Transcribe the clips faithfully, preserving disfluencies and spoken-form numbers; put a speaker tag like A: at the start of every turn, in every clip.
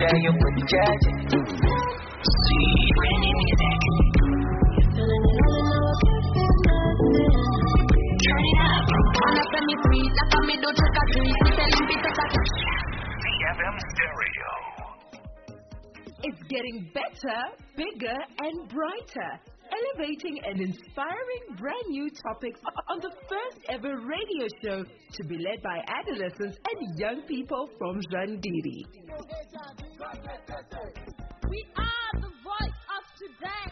A: yo punjaje. See, brand new music. Turn it up. Wanna send me free, like a me do trick or treat. Me tell him be such a
B: Z F M Stereo.
C: It's getting better, bigger, and brighter. Elevating and inspiring brand new topics on the first ever radio show to be led by adolescents and young people from Zandiri.
D: We are the voice of today.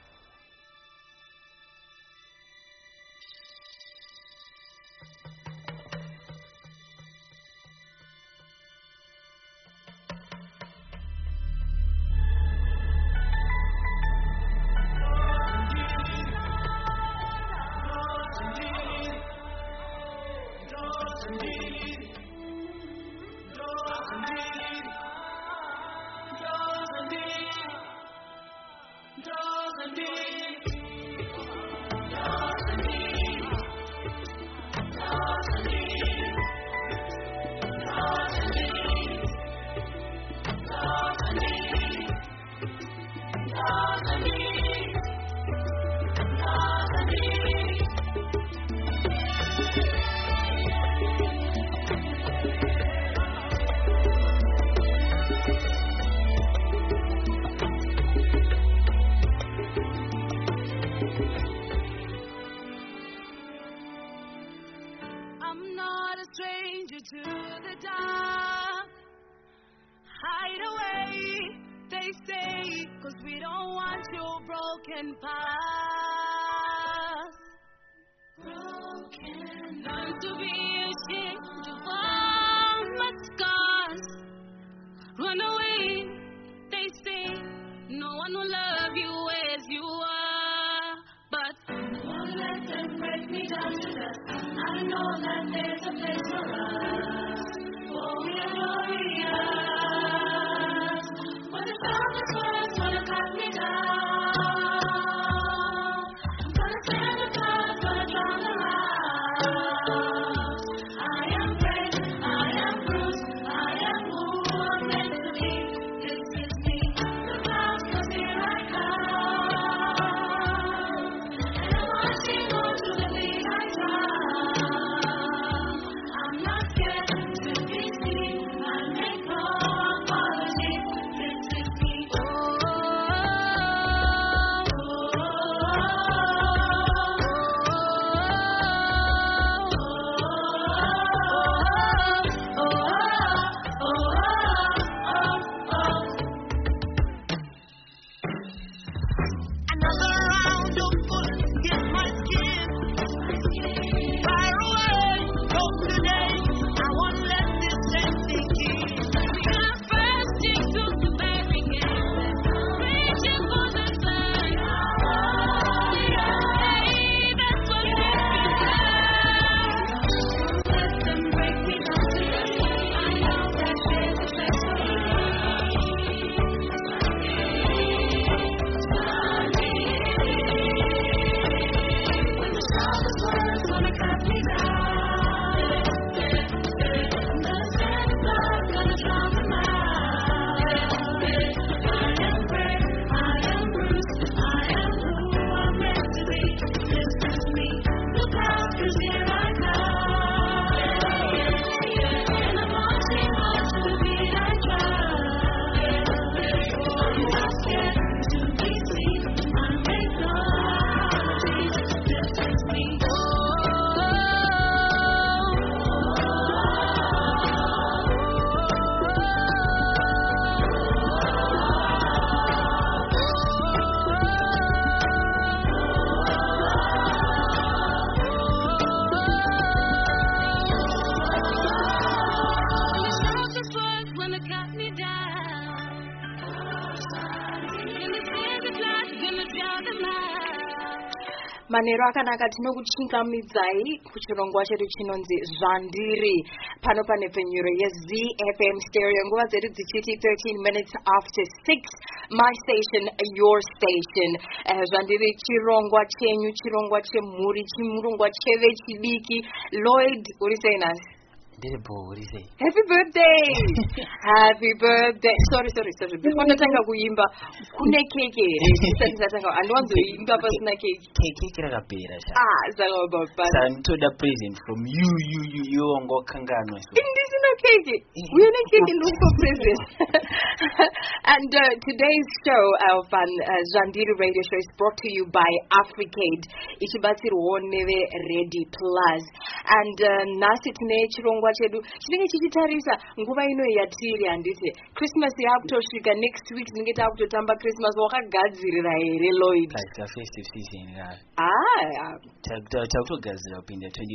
E: Manero akanaka tinokuchingamidzai kuchirongwa chedu chinonzi Zandiri pano pane penyuro ye-Z F M Stereo nguva dzedu dzichiti thirteen minutes after six, my station, your station. uh, Zandiri chirongwa chenyu, chirongwa chemhuri, chirongwa chevechidiki. Lloyd, uri sei nhasi?
F: What do you say?
E: Happy birthday! Happy birthday! Sorry, sorry, sorry. Before natanga kuimba, kune keke. Sasa natanga anwanzo imba pasina keke.
F: Keke rakapera sha.
E: Ah, saka baba.
F: Santoda present from you, you, you, you ongo kangano.
E: Indisi na keke. We na keke ndo for present. And uh, today's show of um, uh, Zandiri Radio Show is brought to you by Africade. Ichibatsiri woneve Ready Plus. And uh, nasi tine chirongwa chedu chinenge chichitarisa nguva ino yatiri handiti Christmas yakutosvika next week tinenge takutotamba Christmas wakagadzirira here Lloyd
F: like the festive season yeah.
E: Ah
F: takutogadzira kupinda twenty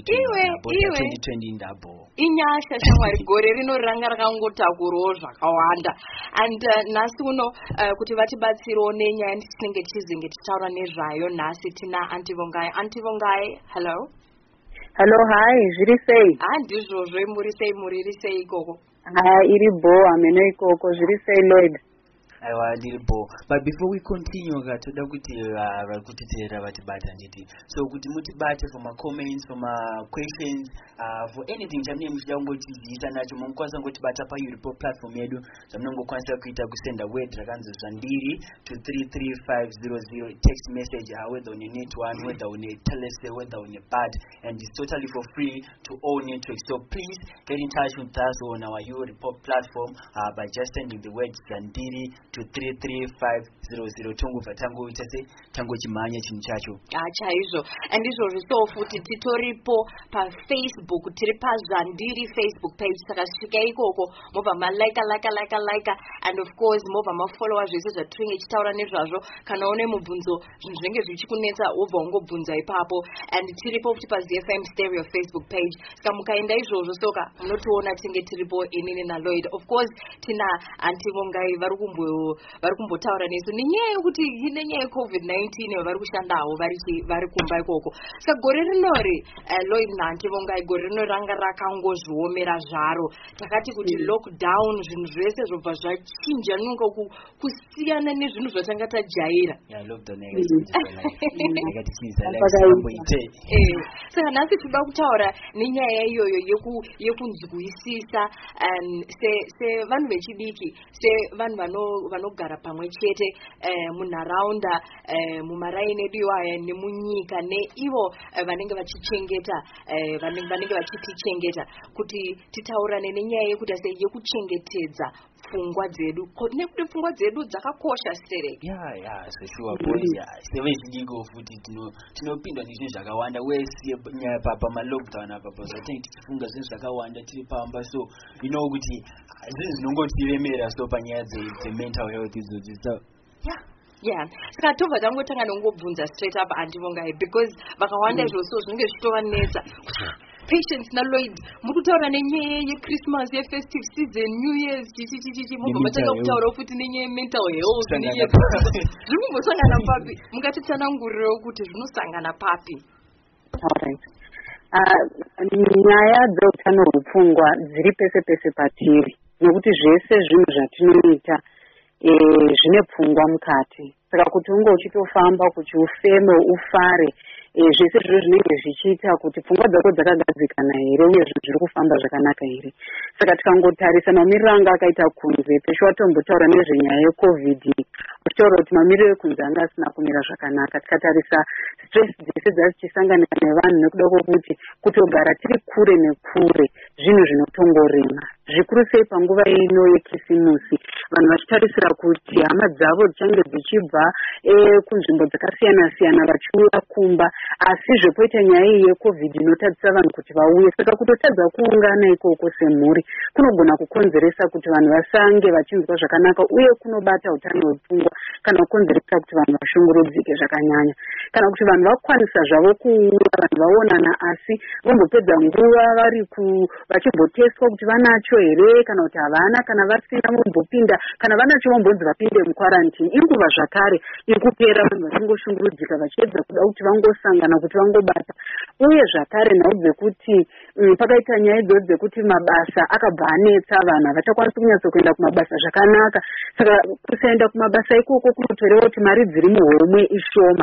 F: twenty ndabo
E: inyasha shamwari gore rinoranga rakangotakurawo zvakawanda and uh, nhasi uno uh, kuti vatibatsirewo nenyaya tinenge tichizenge tichitaura nezvayo nhasi tina Antivongai. Antivongai, hello.
G: Hello, hi, zviri sei?
E: Ah, ndizvozvo muri sei muriri sei ikoko?
G: Ah, iri bo ameno ikoko zviri sei Lloyd?
F: Aiwa ndiri bo. But before we continue toda kuti vakutiteera vatibata nditi. So kuti mutibate for my comments, for my questions, uh, for anything chamune muchida kungotiziisa nacho munokwanisa kungotibata paUripo platform yedu. Zvamunongokwanisa kuita kusenda word rakanzi Zandiri to three three five zero zero text message uh, whether on your net one, whether on your telesay, whether on your pad, and it's totally for free to all networks. So please get in touch with us on our Uripo platform uh, by just sending the word Zandiri to three three five zero zero. Tungu vatangu itase tangu chimanya chinhu chacho.
E: Ah, chaizvo. And izvozvo so futi titoripo pa Facebook, tiri pa Zandiri Facebook page. Saka svika ikoko mobva malaika laika laika laika and of course mobva mafollowa zvese zvatinenge tichitaura nezvazvo. Kana une mubvunzo zvinhu zvinenge zvichikunetsa wobva ungobvunza ipapo. And tiripo futi pa Z F M Stereo Facebook page. Saka mukaenda izvozvo soka munotiona tinenge tiripo inini na Lloyd. Of course tina Antivongai vari kumbo vari kumbotaura nesu nenyaya yekuti ine nyaya yecovid nineteen vari kushandawo vari kumba ikoko. Saka gore rinori uh, Lloyd naAntivongai gore rino ranga rakangozviomera zvaro. Takati kuti mm. lockdown zvinhu zvese zvobva zvachinja nunga kusiyana nezvinhu zvatanga tajaira.
F: Yeah, lockdown
E: saka nhasi toda kutaura nenyaya iyoyo yekunzwisisa sevanhu vechidiki, sevanhu vanogara pamwe chete eh, munharaunda eh, mumaraini edu iwaya nemunyika neivo eh, vanenge vachichengeta eh, vanenge vachitichengeta kuti titaurane nenyaya yekuti ase yekuchengetedza pfungwa dzedu nekuti pfungwa dzedu dzakakosha stereki.
F: Yeah, yeah, so sure boys, yeah. Sevechidiko futi tinopindwa nezvinhu zvakawanda wese nyaya papa malockdown apa pazotenga tichifunga zvinhu zvakawanda tiri pamba, so you know kuti zvinhu zvinongotiremera so panyaya dzemental health idzodzo. So yeah.
E: Yeah, saka tobva tangotanga nongobvunza straight up Antivongai because vakawanda izvozvo zvinenge zvitovanetsa. Patience na Lloyd mukutaura nenyaya yeChristmas yefestive season, New Year's chichichichi mubva matanga kutaura futi nenyaya mental health nenyaya zviri kumbosangana papi, mungatitsanangurirawo kuti zvinosangana papi?
G: Alright. Nyaya dzeutano hwepfungwa dziri pese pese patiri nekuti zvese zvinhu zvatinoita zvine pfungwa mukati. Saka kuti unge uchitofamba kuti ufeme ufare zvese zviro zvinenge zvichiita kuti pfungwa dzako dzakagadzikana here uye zvinhu zviri kufamba zvakanaka here. Saka tikangotarisa mamiriro anga akaita kunze peshe watombotaura nezvenyaya yecovid uchitaura kuti mamiriro ekunze anga asina kumira zvakanaka. Tikatarisa stress dzese dzazichisangana nevanhu nekuda kwokuti kutogara tiri kure nekure zvinhu zvinotongorema zvikuru sei panguva ino yeKrisimusi vanhu vachitarisira kuti hama dzavo dzichange dzichibva kunzvimbo dzakasiyana siyana vachiuya kumba, asi zvopoita nyaya iyi yecovid inotadzisa vanhu kuti vauye. Saka kutotadza kuungana ikoko semhuri kunogona kukonzeresa kuti vanhu vasange vachinzwa zvakanaka uye kunobata utano hwepfungwa kana kukonzeresa kuti vanhu vashungurudzike zvakanyanya. Kana kuti vanhu vakwanisa zvavo kuuya vanhu vaonana asi vombopedza nguva vari vachimboteswa kuti vanacho here kana kuti havana, kana vasina vombopinda, kana vanacho vombonzi vapinde mukwarantini. Inguva zvakare ikupera vanhu vachingoshungurudzika vachiedza kuda kuti vangosangana kuti vangobata. Uye zvakare nhau dzekuti mm, pakaita nyaya idzodzo dzekuti mabasa akabva anetsa vanhu havachakwanisi kunyatso kuenda kumabasa zvakanaka. Saka kusaenda kumabasa ikoko kunotorewa kuti mari dziri muhomwe ishoma.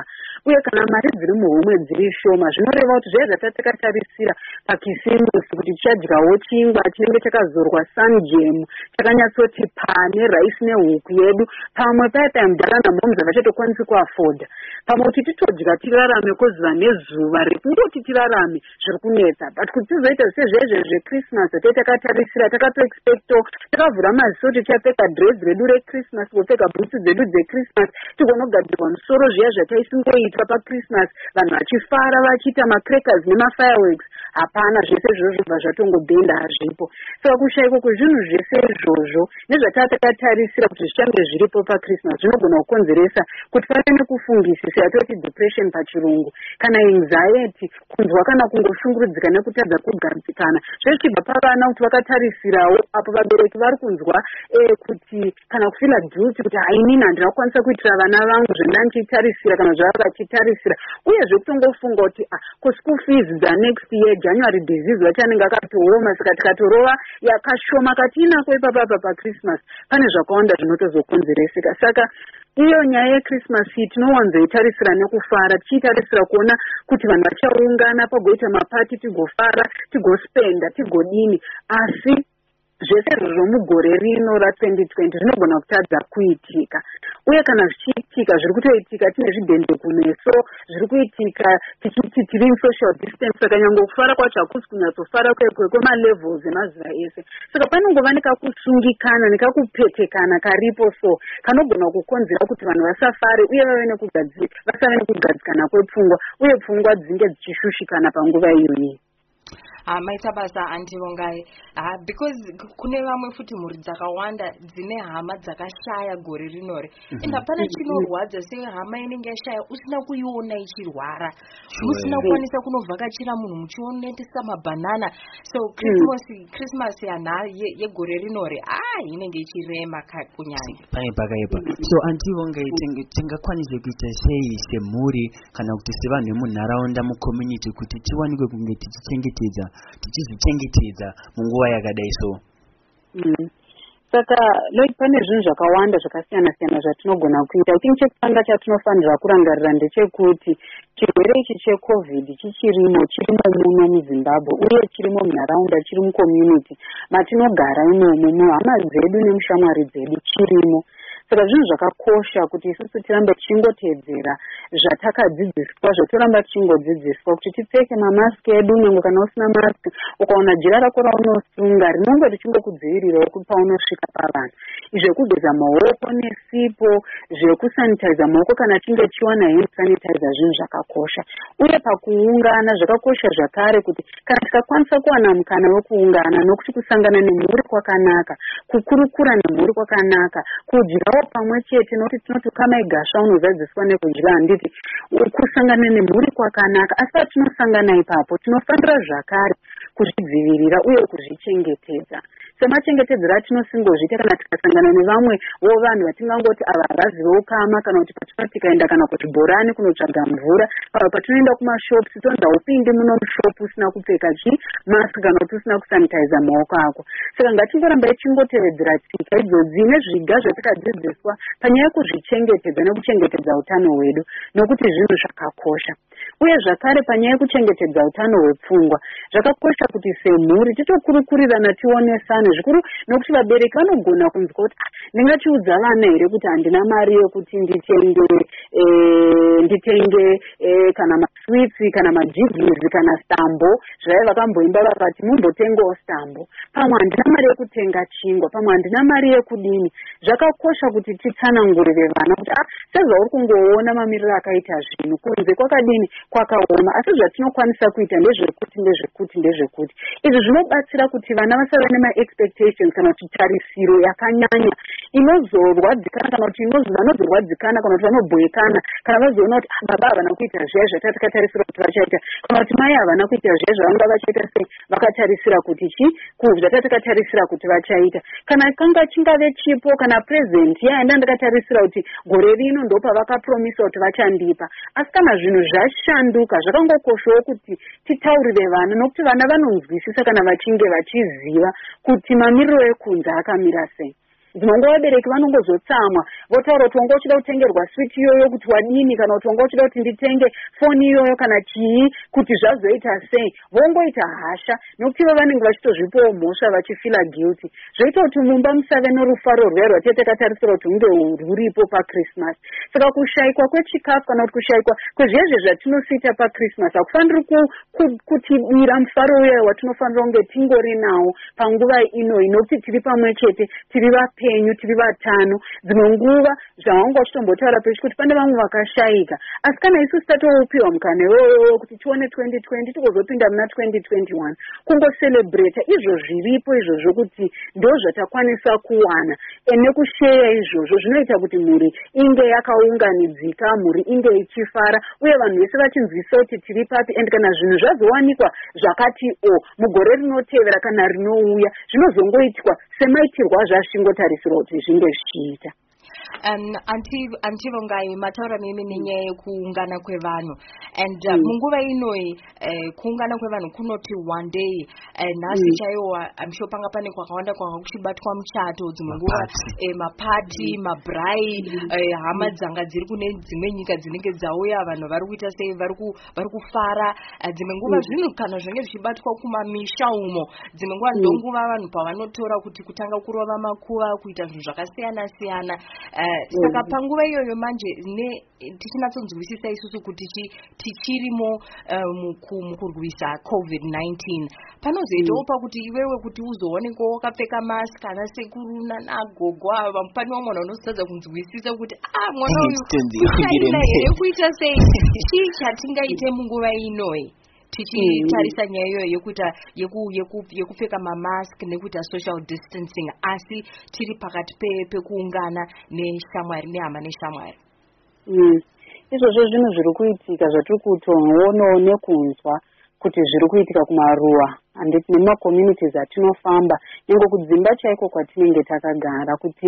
G: uye kana mari dziri muhomwe dziri shoma zvinoreva kuti zvaiva zvatakatarisira pakisimusi kuti tichadyawo chingwa chinenge chakazorwa sunjam chakanyatsoti pane raisi nehuku yedu pamwe paita mudhara namhomza vachatokwanisi kuafodha pamwe kuti titodya tirarame koziva nezuva rekungoti tirarame zviri kunetsa but kuti tizoita sezvezve zvechristmas zvatatakatarisa takatoexpecto takavhura maziso kuti tichapfeka dress redu rechristmas kupfeka bhutsu dzedu dzechristmas tigonogadzirwa musoro zviya zvataisingoita pachristmas vanhu vachifara vachiita macrackers nemafireworks hapana zvese izvozvo zvobva zvatongobhenda hazvipo saka kushaiko kwezvinhu zvese izvozvo nezvatatakatarisa kuti zvichange zviripo pachristmas zvinogona kukonzeresa kuti pave nekufungisisa yatoti depression pachirungu kana anxiety kunzwa kana kungoshungurudzika nekutadza kugadzikana zvichibva pavana kuti vakatarisirawo apo vabereki vari kunzwa kuti kana kufila guilty kuti hainini handina kukwanisa kuitira vana vangu zvandanditarisira kana zvavanga vachitarisira uyezve kutongofunga kuti kuschool fees dzanext year January disease vachanenge akatooma saka tikatorova yakashoma katinako ipapapa pachristmas pane zvakawanda zvinotozokonzereseka saka iyo nyaya yechristmas tinowanzoitarisira nekufara tichitarisira kuona kuti vanhu vachaungana pagoita mapati tigofara tigospenda tigodini asi zvese zvomugore rino ratwenty twenty zvinogona kutadza kuitika uye kana zvichiitika zviri kutoitika tine zvidhende kumeso zviri kuitika tichiti tiri social distance saka nyange kufara kwacho hakusi kunyatsofara kwemalevels emazuva ese saka panongova nekakusungikana nekakupetekana karipo so kanogona kukonzera kuti vanhu vasafare uye vave nekugadzikana kwepfungwa uye pfungwa dzinge dzichishushikana panguva iyoyi.
E: Ah, maita basa andivongai ah, because kune vamwe futi mhuri dzakawanda dzine hama dzakashaya gore rinore mm-hmm. enda pana chinorwadza sei hama inenge yashaya usina kuiona ichirwara usina kukwanisa kunovhakachira munhu muchionetesa mabhanana so Christmas mm. Christmas yana yegore rinore ah inenge ichirema kunyanya
F: pai pakaipa so andivongai tingakwanisa kuita sei semhuri kana kuti sevanhu vemunharaunda mucommunity kuti tiwanikwe kunge tichichengetedza tichizvichengetedza munguva yakadai so
G: mm. saka like pane zvinhu zvakawanda zvakasiyana siyana zvatinogona kuita I think chekutanga chatinofanira kurangarira ndechekuti chirwere ichi checovid chichirimo chirimo muno muZimbabwe uye chirimo munharaunda chiri mucommunity matinogara imomo muhama dzedu nemushamwari dzedu chirimo saka zvinhu zvakakosha kuti isusu tirambe tichingotedzera zvatakadzidziswa zvatoramba tichingodzidziswa kuti tipfeke mamaski edu nyange kana usina maski ukaona jira rako raunosunga rinenge richingokudzivirirawo kuti paunosvika pavanhu zvekugeza maoko nesipo zvekusanitiza maoko kana tinge tichiwana hand sanitizer zvinhu zvakakosha uye pakuungana zvakakosha zvakare kuti kana tikakwanisa kuwana mukana wekuungana nokuti kusangana nemhuri kwakanaka kukurukura nemhuri kwakanaka kudya pamwe chete nokuti tinoti kama igasva unozadziswa nekudya handiti kusangana nemhuri kwakanaka asi patinosangana ipapo tinofanira zvakare kuzvidzivirira uye kuzvichengetedza semachengetedzero atinosingozviita kana tikasangana nevamwe vo vanhu vatingangoti ava havazivewo kama kana kuti patinoti tikaenda kana kuchibhorani kunotsvaga mvura kana patinoenda kumashopu tonza upinde muno mushopu usina kupfeka chi mask kana kuti usina kusanitiza maoko ako saka ngatingoramba tichingotevedzera tsika idzodzi nezviga zvatakadzidziswa panyaya yekuzvichengetedza nekuchengetedza utano hwedu nokuti zvinhu zvakakosha uye zvakare panyaya yekuchengetedza utano hwepfungwa zvakakosha kuti semhuri titokurukurirana tionesane zvikuru nokuti vabereki vanogona kunzwa kuti ndingachiudza vana here kuti handina mari yekuti nditenge nditenge kana maswitsi kana majigizi kana stambo zvaiva vakamboimba vakati mumbotengawo stambo pamwe handina mari yekutenga chingwa pamwe handina mari yekudini zvakakosha kuti titsanangurire vana kuti ah sezvauri kungoona mamiriro akaita zvinhu kunze kwakadini kwakaoma asi zvatinokwanisa kuita ndezvekuti ndezvekuti ndezvekuti izvi zvinobatsira kuti vana vasave nemaexpectations kana kuti tarisiro yakanyanya inozorwadzikana kana kuti vanozorwadzikana kana kuti vanobhuyekana kana vazoona kuti baba havana kuita zviya zvatatakatarisa kuti vachaita kana kuti mai havana kuita zviya zvavanga vachaita sei vakatarisira kuti chi zvatatakatarisa kuti vachaita kana kanga chingave chipo kana present yaenda ndakatarisira kuti gore rino ndopavakapromisa kuti vachandipa asi kana zvinhu zvashanduka zvakangokoshawo kuti titaurire vana nokuti vana vanonzwisisa kana vachinge vachiziva kuti mamiriro ekunze akamira sei dzimwe nguva vabereki vanongozotsamwa votaura kuti wanga uchida kutengerwa switi iyoyo kuti wadini, kana kuti wanga uchida kuti nditenge foni iyoyo kana chii kuti zvazoita sei, vongoita hasha nokuti ivo vanenge vachitozvipawo mhosva vachifila guilty, zvoita kuti mumba musave norufaro rwuya rwatete tatarisira kuti hunge rwuripo paChristmas. Saka kushayikwa kwechikafu kana kuti kushayikwa kwezvezve zvatinosita paChristmas hakufaniri kutibira mufaro uya watinofanira kunge tingori nawo panguva inoyi, nokuti tiri pamwe chete, tiri vapenyu, tiri vatano. Dzimwe nguva zvawanga uchitombotaura pechi kuti pane vamwe vakashayika, asi kana isu tatopiwa mukana iwoyo kuti tione twenty twenty tikozopinda muna twenty twenty-one kungocelebrata izvo zviripo izvozvo kuti ndo zvatakwanisa kuwana, ene kusheya izvozvo zvinoita kuti mhuri inge yakaunganidzika, mhuri inge ichifara, uye vanhu vese vachinzwisa kuti tiri papi. And kana zvinhu zvazowanikwa zvakati o mugore rinotevera kana rinouya zvinozongoitwa semaitirwa zvasvingotarisirwa kuti zvinge zvichiita.
E: Um, anti vongai mataura mimi nenyaya yekuungana kwevanhu and uh, mm. munguva inoi uh, kuungana kwevanhu kunoti one day uh, nhasi mm. chaiwa I'm sure panga pane kwakawanda kwanga kuchibatwa muchato, dzimwe nguva eh, mapati mm. mabrai mm. eh, hama dzanga dziri kune dzimwe nyika dzinenge dzauya, vanhu vari kuita sei, vari kufara, uh, dzimwe nguva mm. zvinhu kana zvinenge zvichibatwa kumamisha umo, dzimwe nguva mm. ndonguva vanhu pavanotora kuti kutanga kurova makuva, kuita zvinhu zvakasiyana siyana. Uh, saka panguva iyoyo manje ne tichinatsonzwisisa isusu kuti tichirimo uh, mukurwisa covid nineteen panozoitawo mm. pakuti iwewe kuti uzoonekwa wakapfeka mask kana sekuru nagogo ava pane mwana unozotadza kunzwisisa kuti ah mwana uyu ere kuita sei chii chatingaite munguva inoyi tichitarisa nyaya iyoyo yekuita yekupfeka mamask nekuita social distancing asi tiri pakati pekuungana neshamwari nehama neshamwari.
G: Izvozvo zvinhu zviri kuitika zvatiri kutoonawo nekunzwa kuti zviri kuitika kumaruwa handiti nemakommunities atinofamba nyange kudzimba chaiko kwatinenge takagara, kuti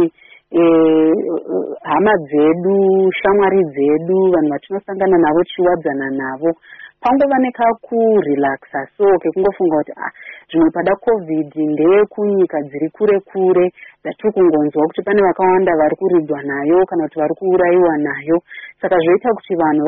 G: hama dzedu, shamwari dzedu, vanhu vatinosangana navo chiwadzana navo pangova nekakurelaxa so kekungofunga kuti ah zvimwe pada covid ndeyekunyika dziri kure kure dzatiri kungonzwa kuti pane vakawanda vari kuridwa nayo kana kuti vari kuurayiwa nayo. Saka zvoita kuti vanhu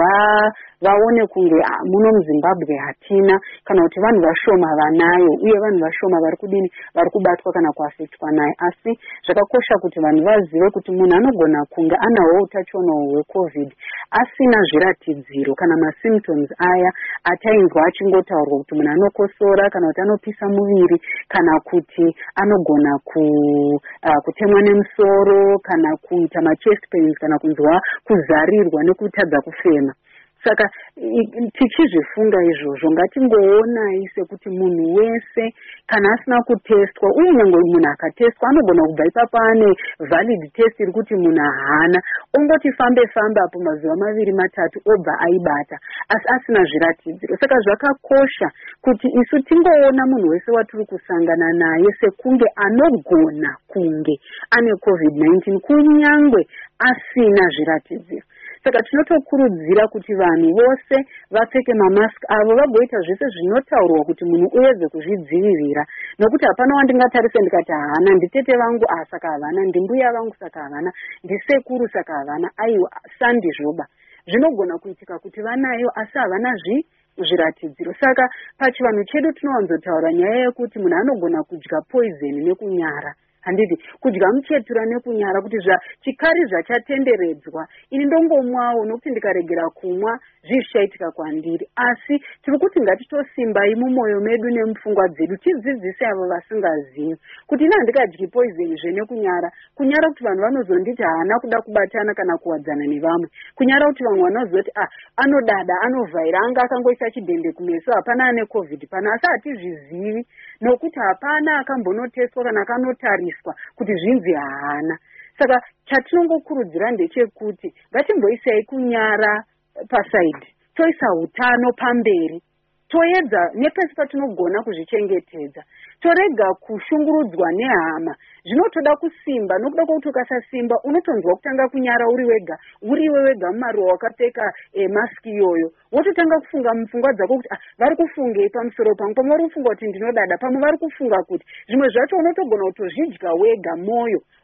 G: vaone kunge muno muZimbabwe hatina, kana kuti vanhu vashoma vanayo, uye vanhu vashoma vari kudini vari kubatwa kana kuafektwa nayo. Asi zvakakosha kuti vanhu vazive kuti munhu anogona kunge anawo utachiona hwecovid asina zviratidziro kana masymptoms aya atainzwa achingotaurwa kuti munhu anokosora kana kuti anopisa muviri kana kuti anogona ku uh, kutemwa nemusoro kana kuita machest pains kana kunzwa kuzarirwa nekutadza kufema. Saka tichizvifunga izvozvo ngatingoonai sekuti munhu wese kana asina kutestwa, uye nyange munhu akatestwa anogona kubva ipapo ane valid test iri kuti munhu haana, ongoti fambe fambe apo mazuva maviri matatu obva aibata asi asina zviratidziro. Saka zvakakosha kuti isu tingoona munhu wese watiri kusangana naye sekunge anogona kunge ane covid nineteen kunyangwe asina zviratidziro. Saka tinotokurudzira kuti vanhu vose vapfeke mamask avo vagoita zvese zvinotaurwa kuti munhu uweze kuzvidzivirira, nokuti hapana wandingatarise ndikati haana, nditete vangu ah saka havana, ndimbuya vangu saka havana, ndisekuru saka havana, aiwa sandizvoba. Zvinogona kuitika kuti vanayo asi havana zvi zviratidziro. Saka pachivanhu chedu tinowanzotaura nyaya yekuti munhu anogona kudya poison nekunyara, handiti kudya muchetura nekunyara, kuti zva chikari zvachatenderedzwa ini ndongomwawo nokuti ndikaregera kumwa zvichaitika kwandiri. Asi tiri kuti ngatitosimbai mumwoyo medu nemupfungwa dzedu, tidzidzise avo vasingazivi kuti ina handikadyi poison zvenekunyara, kunyara kuti vanhu vanozonditi haana kuda kubatana kana kuwadzana nevamwe, kunyara kuti vamwe vanozoti ah anodada anovhaira anga akangoisa chidhende kumeso hapana ane covid pana, asi hatizvizivi nokuti hapana akambonoteswa kana akanotariswa kuti zvinzi haana. Saka chatinongokurudzira ndechekuti ngatimboisai kunyara pasaidi, toisa hutano pamberi, toedza nepesi patinogona kuzvichengetedza, torega kushungurudzwa nehama. Zvinotoda kusimba, nokuda kwokuti ukasasimba unotonzwa kutanga kunyara uri wega, uriwe wega mumaruwa wakapfeka e, maski iyoyo, wototanga kufunga mupfungwa dzako kuti ah vari kufungei pamusoro pangu, pamwe vari kufunga kuti ndinodada, pamwe vari kufunga kuti zvimwe zvacho unotogona kutozvidya wega mwoyo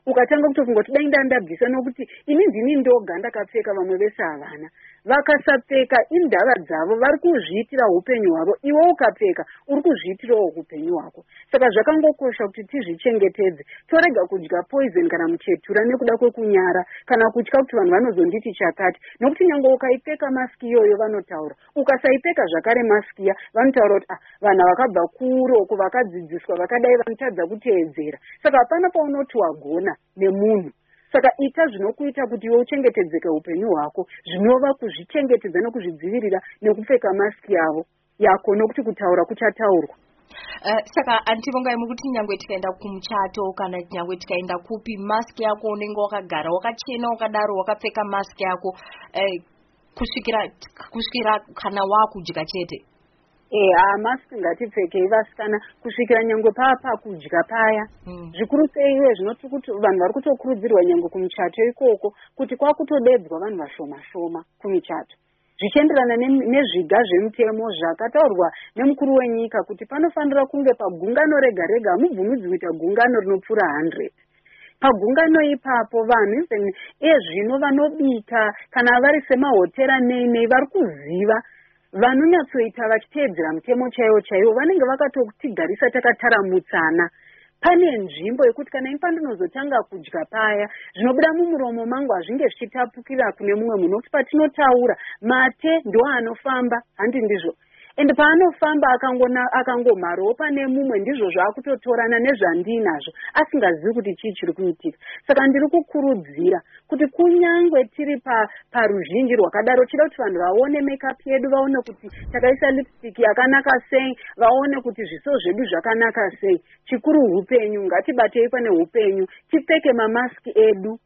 G: ukatanga kutofunga kuti dai ndandabvisa nokuti ini ndini ndoga ndakapfeka vamwe vese havana. Vakasapfeka indava dzavo vari kuzviitira upenyu hwavo, iwe ukapfeka uri kuzviitirawo upenyu hwako. Saka zvakangokosha kuti tizvichengetedze, torega kudya poison kana muchetura nekuda kwekunyara kana kutya kuti vanhu vanozonditi chakati, nokuti nyange ukaipfeka masiki iyoyo vanotaura, ukasaipfeka zvakare masiki iya vanotaura kuti ah vanhu vakabva kure uko vakadzidziswa vakadai vanotadza kuteedzera. Saka hapana paunoti wagona nemunhu. Saka ita zvinokuita kuti iwe uchengetedzeke upenyu hwako, zvinova kuzvichengetedza nokuzvidzivirira nekupfeka masiki yavo yako nokuti kutaura kuchataurwa.
E: Uh, saka Antivongai mukuti nyangwe tikaenda kumuchato kana nyangwe tikaenda kupi mask yako unenge wakagara wakachena wakadaro wakapfeka mask yako uh, kusvikira kusvikira kana wakudya chete.
G: Eh ah mask ngatipfeke vasikana kusvikira nyangwe papa kudya paya. Mm. Zvikuru sei iwe zvinoti kuti vanhu vari kutokurudzirwa nyangwe kumuchato ikoko kuti kwakutodedzwa vanhu vashoma shoma kumichato. Zvichienderana nezviga zvemutemo zvakataurwa nemukuru wenyika kuti panofanira kunge pagungano rega rega mubvumidzi kuita gungano rinopfuura one hundred. Pagungano ipapo vanhu ezvino vanobika kana vari semahotera nei nei vari kuziva vanonyatsoita vachiteedzera mutemo chaiwo chaiwo vanenge vakatotigarisa takataramutsana. Pane nzvimbo yekuti kana imba ndinozotanga kudya paya zvinobuda mumuromo mangu hazvinge zvichitapukira kune mumwe munhu kuti patinotaura mate ndo anofamba handi ndizvo. And paanofamba akangona akangomharawo pane mumwe ndizvo zvaakutotorana nezvandinazvo asingazivi kuti chii chiri kuitika. Saka ndiri kukurudzira kuti kunyangwe tiri pa paruzhinji rwakadaro chida kuti vanhu vaone makeup yedu vaone kuti takaisa lipstick yakanaka sei vaone kuti zviso zvedu zvakanaka sei. Chikuru upenyu ngatibatei pane upenyu tipfeke mamaski edu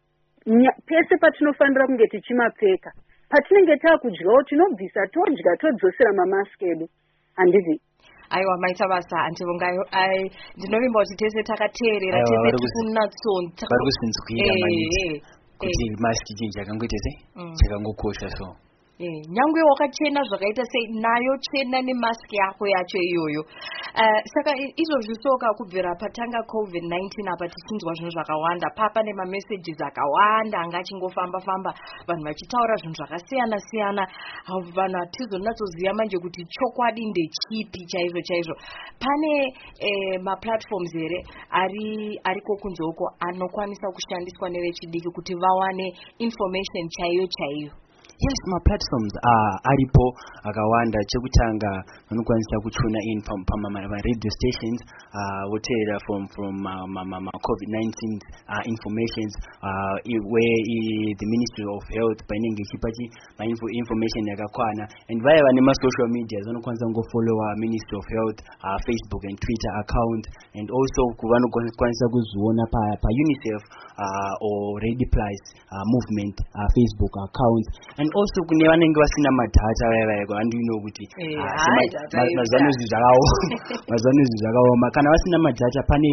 G: pese patinofanira kunge tichimapfeka. Patinenge taakudyawo tinobvisa todya todzosera mamaski edu handizvi.
E: Aiwa maita basa Antivongai ai ndinovimba kuti tese takateerera tese tikunatsonta
F: vari kusinzwira maniti kuti maski chinji yakangoita sei chakangokosha so.
E: Eh nyangwe wakachena zvakaita sei nayo chena nemaski yako yacho iyoyo. Uh, saka izvozvo soka kubvira patanga covid nineteen apa tichinzwa zvinhu zvakawanda papa nema messages akawanda anga chingofamba famba vanhu vachitaura zvinhu zvakasiyana siyana vanhu atizonatsoziva manje kuti chokwadi ndechipi chaizvo chaizvo. Pane eh, ma platforms here ari ariko kunzoko anokwanisa kushandiswa nevechidiki kuti vawane information chaiyo chaiyo.
F: Yes, my platforms are aripo akawanda chekutanga vanokwanisa kuchuna in from from my radio stations uh whatever from from uh, my, my, my covid nineteen uh, informations uh where uh, the Ministry of Health painenge chipachi my info information yakakwana and vaya vane ma social media vanokwanisa ngo follow our Ministry of Health uh, Facebook and Twitter account and also vanokwanisa kuziona pa pa UNICEF uh, or Ready Plus uh, movement uh, Facebook account. And also kune vanenge vasina madata vaya vaya kwandi know kuti mazanozi zvakawo mazanozi zvakaoma kana vasina madata pane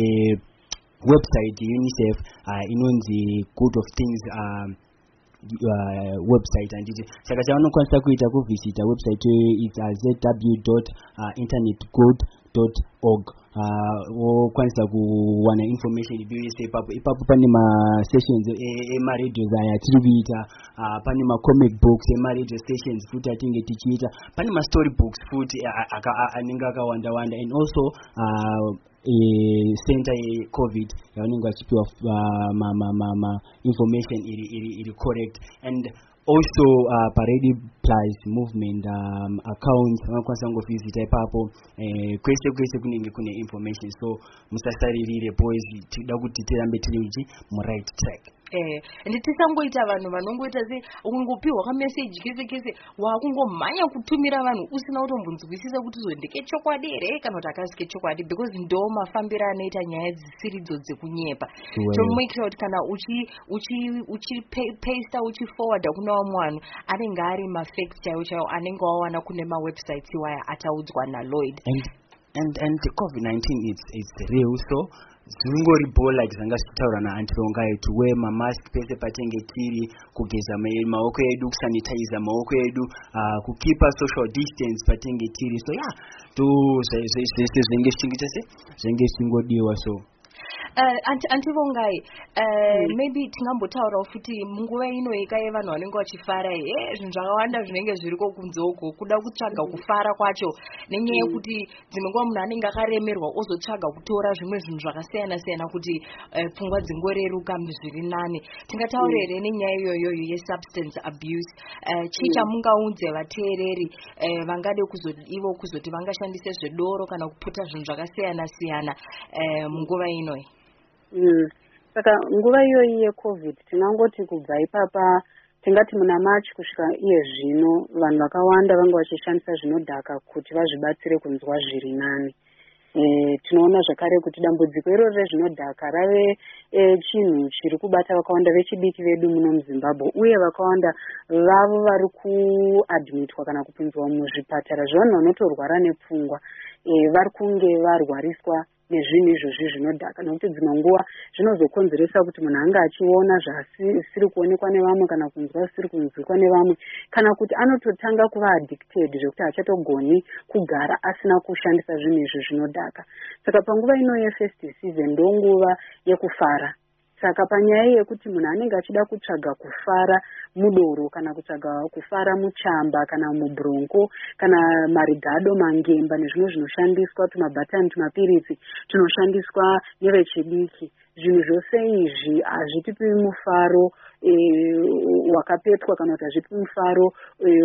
F: website UNICEF inonzi Good of Things um Uh, website and it saka chavanokwanisa kuita kuvisita website it's uh, z w dot internet good dot org wokwanisa uh, kuwana information ibuyese ipapo ipapo pane ma sessions ema radios aya tiri kuita uh, pane ma comic books ema radio stations futi atinge tichiita pane ma story books futi anenge akawanda wanda and also uh, e center ye covid yavanenge vachipiwa uh, ma, ma, ma, ma information iri iri iri correct and also uh, Parade Plus movement um, account vanokwanisa ngovisita ipapo eh, kwese kwese kunenge kune information so musasaririre boys tida kuti tirambe tiri mu right track.
E: Eh nditisangoita vanhu vanongoita se ungopiwa ka message kese kese wakungomhanya kutumira vanhu usina kutombunzwisisa kuti zondeke chokwadi ere kana kuti akasike chokwadi because ndo mafambira anoita nyaya dzisiridzo dzekunyepa. So make sure kana uchi uchi uchi paste uchi forward kuna vamwe anenge ari ma facts chaiwo chaiwo anenge wawana kune ma websites waya ataudzwa na Lloyd.
F: And and and the covid nineteen is is real so zingori bola dzanga zvitaura na Antivongai to wear ma mask pese patenge tiri kugeza maoko edu kusanitize maoko edu uh, kukipa social distance patenge tiri so yeah to zvese zvenge zvingita se zvenge zvingodiwa so
E: uh, anti antivongai uh, mm. maybe tingambotaura futi munguva ino yekaiye vanhu vanenge vachifara eh zvinhu zvakawanda zvinenge zviriko kunzoko kuda kutsvaga mm. kufara kwacho nenyaya yekuti mm. dzimwe nguva munhu anenge akaremerwa ozotsvaga kutora zvimwe zvinhu zvakasiyana siyana kuti uh, pfungwa dzingoreruka zviri nani. Tingataurire mm. nenyaya iyoyo yesubstance abuse uh, chii chamungaudze vateereri uh, vangade kuzoti ivo kuzoti vangashandise zvedoro kana kuputa zvinhu zvakasiyana siyana uh, munguva ino.
G: Mm. Saka nguva iyoyi yecovid tinangoti kubva ipapa tingati muna March kusvika iye zvino vanhu vakawanda vanga vachishandisa zvinodhaka kuti vazvibatsire kunzwa zviri nani. E, tinoona zvakare kuti dambudziko iroro rezvinodhaka rave e, chinhu chiri kubata vakawanda vechidiki vedu muno muZimbabwe, uye vakawanda vavo vari kuadmitwa kana kupinzwa muzvipatara zvevanhu vanotorwara nepfungwa e, vari kunge varwariswa nezvinhu izvozvi zvinodhaka, nokuti dzimwe nguva zvinozokonzeresa kuti munhu anga achiona zvisiri kuonekwa nevamwe kana kunzwa zvisiri kunzwikwa nevamwe, kana kuti anototanga kuva addicted zvekuti achatogoni kugara asina kushandisa zvinhu izvi zvinodhaka. Saka panguva ino yefestive season ndonguva yekufara. Saka panyaya yekuti munhu anenge achida kutsvaga kufara mudoro kana kutsvaga kufara muchamba kana mubronco kana marigado, mangemba nezvimwe zvinoshandiswa tumabhatani, tumapiritsi tunoshandiswa nevechidiki, zvinhu zvose izvi hazvitipi mufaro e, wakapetwa kana kuti hazvipi mufaro e,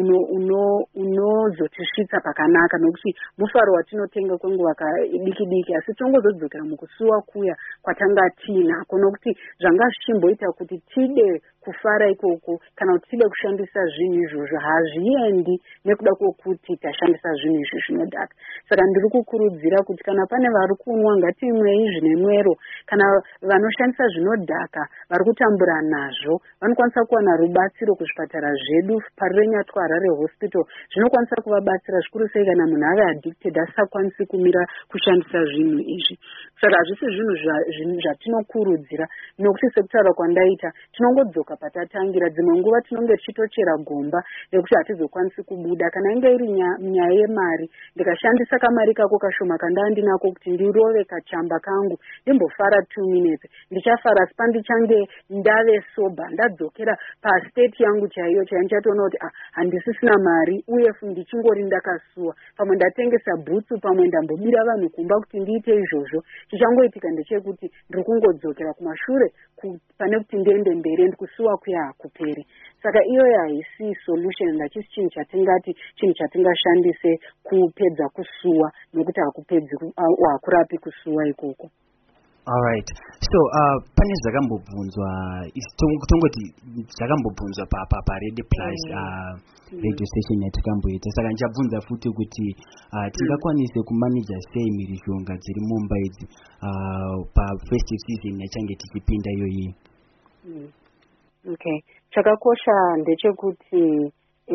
G: unozotisvitsa uno pakanaka, nokuti mufaro watinotenga kwenguva diki diki, asi tongozodzokera mukusuwa kuya kwatanga tinako, nokuti zvanga zvichimboita kuti tide kufara ikoko kana kuti tide kushandisa zvinhu izvozvo hazviendi nekuda kwokuti tashandisa zvinhu izvi zvinodhaka. Saka ndiri kukurudzira kuti kana pane vari kunwa ngatimwei zvine mwero, kana vanoshandisa zvinodhaka vari kutambura nazvo vanokwanisa kuwana rubatsiro kuzvipatara zvedu pari renyatwa Harare hospital zvinokwanisa kuvabatsira zvikuru sei kana munhu ave addicted asakwanisi kumira kushandisa zvinhu izvi. Saka hazvisi zvinhu zvatinokurudzira, nokuti sekutaura kwandaita tinongodzoka patatangira. Dzimwe nguva tinonge tichitochera gomba rekuti hatizokwanisi kubuda, kana inge iri nyaya yemari ndikashandisa kamari kako kashoma kandaa ndinako kuti ndirove kachamba kangu ndimbofara two minutes ndichafara sipa ndichange ndave soba ndadzokera pastate yangu chaiyo chaiyo ndichatoona kuti ah, handisisina mari uye ndichingori ndakasuwa, pamwe ndatengesa bhutsu, pamwe ndambobira vanhu kumba kuti ndiite izvozvo. Chichangoitika ndechekuti ndiri kungodzokera kumashure pane kuti ndiende mberi ndikusuwa kuya hakuperi. Saka iyoyo haisi solution, ndachisi chinhu chatingati chinhu chatingashandise kupedza kusuwa, nokuti hakupedzi hakurapi kusuwa ikoko.
F: Alright. So uh pane zvakambobvunzwa tongoti zvakambobvunzwa pa pa pa Radio Plus uh radio station yatakamboita, saka nichabvunza futi kuti uh tingakwanise kumanija sei mhirizhonga dziri mumba idzi uh pa festive season yachange tichipinda iyoyi.
G: Mm. Okay. Chakakosha ndechekuti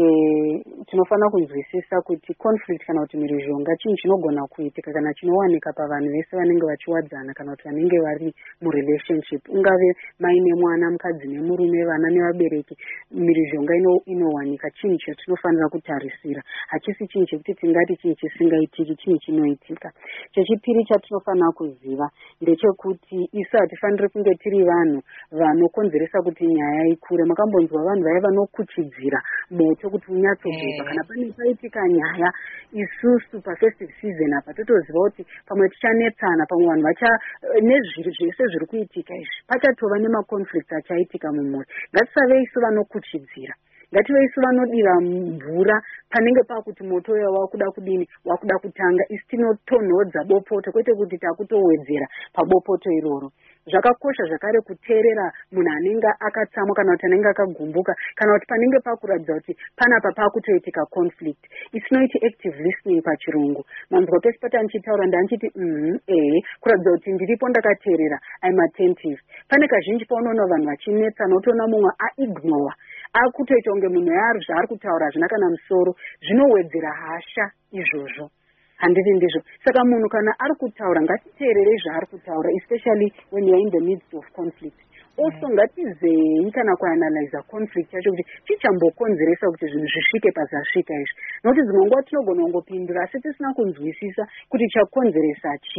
G: eh tinofana kunzwisisa kuti conflict kana kuti mhirizhonga chinhu chinogona kuitika kana chinowanika pavanhu vese vanenge vachiwadzana kana kuti vanenge vari murelationship, ungave mai nemwana, mukadzi nemurume, vana nevabereki. Mhirizhonga ino inowanika, chinhu chatinofanira kutarisira, hachisi chinhu chekuti tingati chinhu chisingaitiki, chinhu chinoitika. Chechipiri chatinofanira kuziva ndechekuti isu hatifaniri kunge tiri vanhu vanokonzeresa kuti nyaya ikure. Makambonzwa vanhu vaya vanokuchidzira moto kuti unyatsogeza kana pane paitika nyaya, isusu pafestive season apa totoziva kuti pamwe tichanetsana, pamwe vanhu vacha nezviri zvese zviri kuitika izvi pachatova nemaconflicts achaitika mumhuri. Ngatisave isu vanokuchidzira, ngative isu vanodira mvura panenge pakuti moto uyo wakuda kudini, wakuda kutanga, isi tinotonhodza bopoto kwete kuti takutowedzera pabopoto iroro. Zvakakosha zvakare kuteerera munhu anenge akatsamwa kana kuti anenge akagumbuka kana kuti panenge pakuratidza kuti panapa pakutoitika conflict. Isinoiti active listening pachirungu. Manzwa pese pati anchitaura ndanchiti mhm eh kuratidza kuti ndiripo ndakateerera, I'm attentive. Pane kazhinji paunoona vanhu vachinetsana utoona mumwe aignore akutoita kunge munhu yari zvaari kutaura hazvina kana musoro, zvinowedzera hasha izvozvo. Handiti ndizvo. Saka munhu kana ari kutaura ngatiteerere zvaari kutaura, especially when you are in the midst of conflict. Also ngatizei kana kuanalyze conflict yacho kuti chichambokonzeresa kuti zvinhu zvisvike pazasvika izvi. Nokuti dzimwe nguva tinogona kungopindura asi tisina kunzwisisa kuti chakonzeresa chii.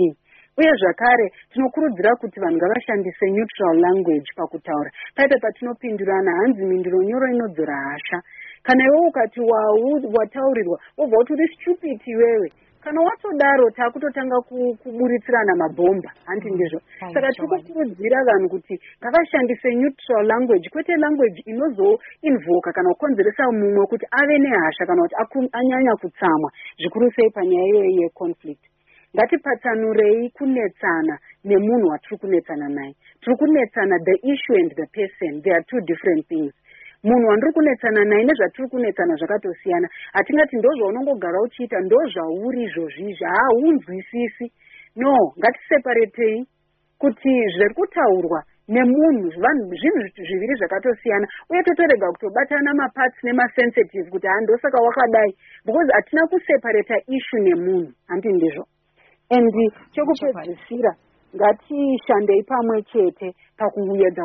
G: uye zvakare tinokurudzira kuti vanhu ngavashandise neutral language pakutaura. Paipe patinopindurana hanzi minduro nyoro inodzora hasha. Kana iwe ukati wataurirwa wobva kuti uri stupid iwewe, kana watodaro takutotanga kuburitsirana mabhomba, handi ndizvo. Saka tikukurudzira vanhu kuti ngavashandise neutral language, kwete language inozoinvoka kana kukonzeresa mumwe kuti ave nehasha kana kuti anyanya kutsamwa, zvikuru sei panyaya iyoyi yeconflict. Ngatipatsanurei kunetsana nemunhu watiri kunetsana naye. Tiri kunetsana the issue and the person, they are two different things. Munhu wandiri kunetsana naye nezvatiri kunetsana zvakatosiyana. Hatingati ndozvaunongogara uchiita ndozvauri izvozvizvi, haunzwisisi. No, ngatiseparetei kuti zviri kutaurwa nemunhu zvinhu zviviri zvakatosiyana, uye totorega kutobatana maparts nemasensitive kuti handosaka wakadai, because hatina kuseparata issue nemunhu, handi ndizvo. And chokupedzisira ngatishandei pamwe chete pakuedza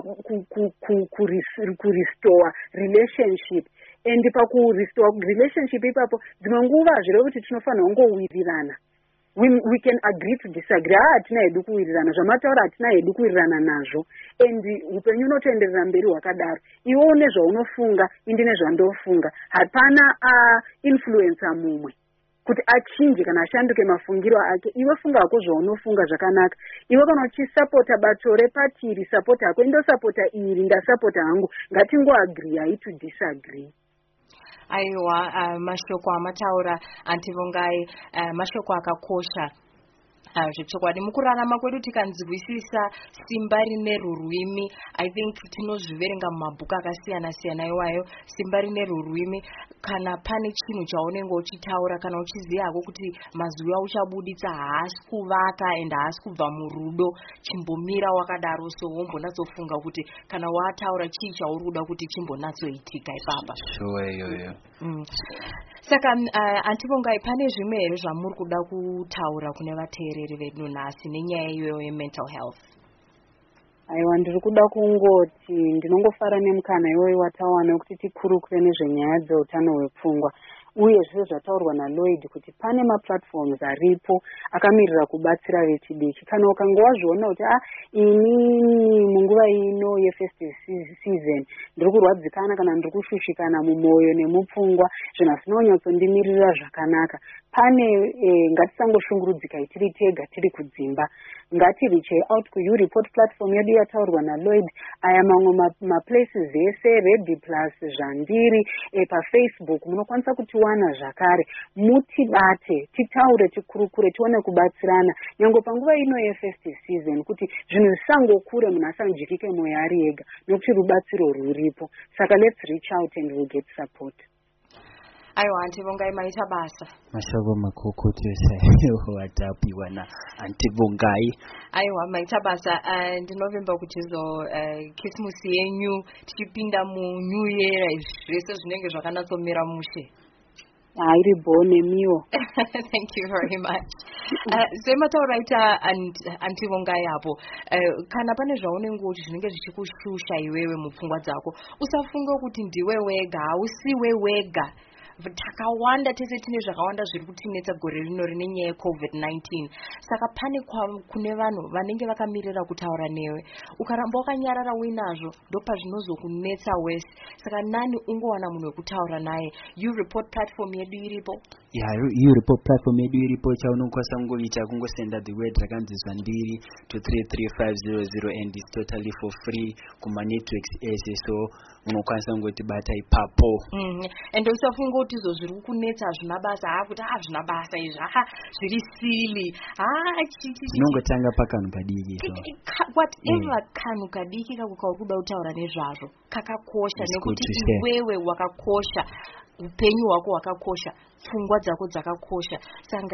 G: kurestore relationship. And pakurestore relationship ipapo dzimwe nguva zviri kuti tinofanira kungowirirana. We, we can agree to disagree. Ah, hatina hedu kuwirirana, zvamataura hatina hedu kuwirirana nazvo. And upenyu unotoenderera mberi hwakadaro. Iwe une zvaunofunga, indi nezvandofunga. Hapana a influencer mumwe kuti achinje kana ashanduke mafungiro ake. Iwe funga hako zvaunofunga zvakanaka. Iwe kana uchisapota bato repati iri, sapota hako indosapota iri, ndasapota hangu. Ngatingoagree hai to disagree.
E: Aiwa, uh, mashoko amataura Antivongai, uh, mashoko akakosha. Uh, zvechokwadi mukurarama kwedu tikanzwisisa simba rine rurwimi. I think tinozviverenga mumabhuku akasiyana siyana iwayo, simba rine rurwimi. Kana pane chinhu chaunenge uchitaura, kana uchiziva hako kuti mazwi auchabuditsa haasi kuvaka and haasi kubva murudo, chimbomira wakadaro, so wombonatsofunga kuti kana wataura chii chauri kuda kuti chimbonatsoitika ipapa.
F: Sure, yo yo.
E: Mm. Saka uh, Antivongai, pane zvimwe here zvamuri kuda kutaura kune vateereri vedu nhasi nenyaya iyoyo yemental health?
G: Aiwa, ndiri kuda kungoti ndinongofara nemukana iwoyo watawana wekuti tikurukure nezvenyaya dzeutano hwepfungwa. Uye zvese zvataurwa naLloyd kuti pane maplatforms aripo akamirira kubatsira vechidiki. Kana ukanga wazviona kuti ah ini munguva ino yefestive season ndiri kurwadzikana kana ndiri kushushikana mumwoyo nemupfungwa, zvinhu zvinonyatsondimirira zvakanaka, pane eh, ngatisangoshungurudzika tiri tega tiri kudzimba. Ngatireach out ku report platform yedu yataurwa naLloyd. Aya mamwe maplaces ese, Ready Plus, Zvandiri, eh, paFacebook munokwanisa kuti wana zvakare. Mutibate, titaure, tikurukure, tione kubatsirana nyange panguva ino yefestive season kuti zvinhu zvisangokure munhu asanjikike mwoyo ari ega, nokuti rubatsiro ruripo. Saka let's reach out and we'll get support.
E: Aiwa, Antivongai, maita basa.
F: Mashoko makoko tose watapiwa na Antivongai.
E: Aiwa, maita basa. Ndinovimba kuti zo Christmas yenyu tichipinda mu New Year zvese zvinenge zvakanatsomira mushe.
G: Airi bone miwo.
E: Thank you very much. Uh, Sematauraita Antivongai hapo. Uh, kana pane zvaunenge uchi zvinenge zvichikushusha iwewe mupfungwa dzako, usafunga kuti ndiwe wega, hausiwe wega. Takawanda tese tine zvakawanda zviri kutinetsa gore rino rine nyaya yecovid nineteen. Saka pane kune vanhu vanenge vakamirira kutaura newe. Ukaramba wakanyarara uinazvo ndopa zvinozokunetsa wese. Saka nani ungowana munhu wekutaura naye. You report platform yedu iripo.
F: Yeah, you report platform yedu iripo. Chaunokwanisa kungoita kungosenda the word rakanzi Zvandiri to three three five zero zero and it's totally for free kuma networks ese, so unokwanisa kungotibata ipapo.
E: Mhm. And usafunga kuti izvo zviri kunetsa zvina basa, ha kuti ah zvina basa izvi ha zviri silly. Ah chichi
F: tinongotanga pakanhu kadiki so.
E: Whatever kanhu kadiki kakukauri kuda kutaura nezvazvo kakakosha nekuti iwewe wakakosha, upenyu hwako hwakakosha, pfungwa dzako dzakakosha. Saka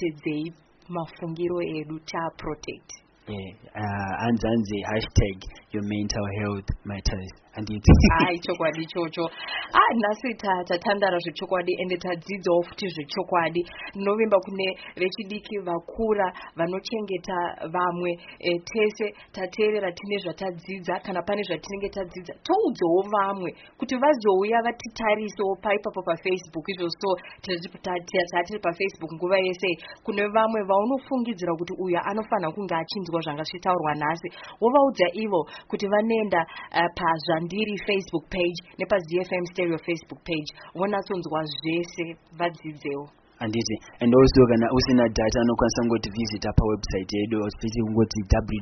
E: ngatichengetedzei mafungiro edu, ta protect.
F: Yeah, uh, anzanzi hashtag your mental health matters. And it
E: ai chokwadi chocho ah nhasi tatandara zvechokwadi ende tadzidzawo futi zvechokwadi novimba kune vechidiki vakura vanochengeta vamwe e, tese tateerera tine zvatadzidza kana pane zvatinenge tadzidza toudzawo vamwe kuti vazouya vatitarisewo paipapo pafacebook izvo so tiri pafacebook nguva yese kune vamwe vaunofungidzira kuti uyu anofanira kunge achinzwa zvanga zvitaurwa nhasi wovaudza ivo kuti vanoenda uh, pazvandiri Facebook page nepa Z F M Stereo Facebook page vonatsonzwa zvese vadzidzewo.
F: Anditi and also kana usina data anokwanisa ngoti visit apa website yedu ositi ngoti w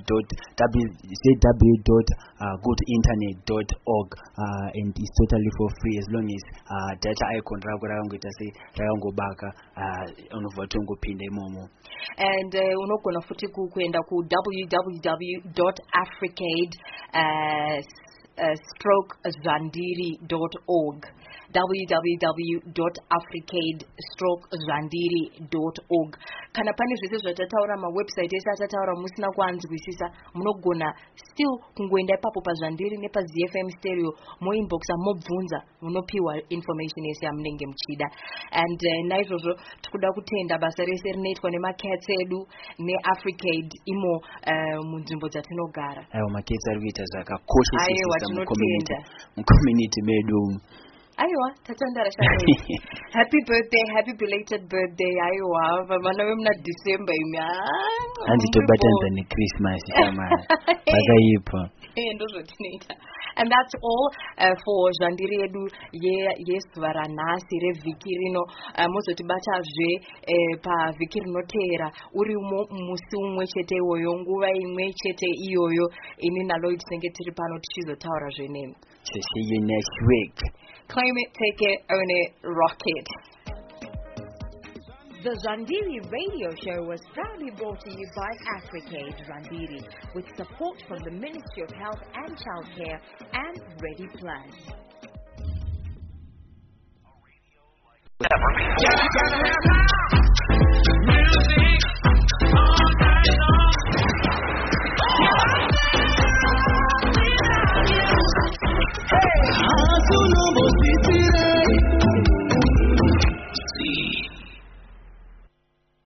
F: dot go to internet dot org uh, and it's totally for free as long as uh, data icon rako rakangoita sei rakangobaka uh, unobva tongopinda imomo.
E: And uh, unogona futi kuenda ku w w w dot africade uh, uh, stroke zandiri dot org w w w dot africade stroke zandiri dot org. Kana pane zvese zvatataura mawebsite ese atataura musina kuanzwisisa munogona still kungoenda ipapo pazvandiri nepa Z F M Stereo moinboxa mobvunza munopiwa information yese yamunenge muchida. And uh, naizvozvo tikuda kutenda basa rese rinoitwa nemakats edu neAfricade imo uh, munzvimbo dzatinogara.
F: Aiwa makats ari kuita zvakakosha mucommunity mucommunity medu.
E: Aiwa tatandara shame. Happy birthday, happy belated birthday. Aiwa vana vemuna December imi
F: andi tobatanza ne Christmas kama bakaipa
E: ndo zvotinoita. And that's all uh, for Zandiri edu ye yesvara nhasi revhiki rino. Uh, mozotibatazve uh, pavhiki rinoteera uri musi umwe chete iwoyo nguva imwe chete iyoyo ini naloid tinenge tiri pano tichizotaura zvenemi.
F: See you next week.
E: Claim it, take it, own it, rock it.
C: The Zandiri Radio Show was proudly brought to you by Africade Zandiri with support from the Ministry of Health and Childcare and Ready Plan.
B: Never before.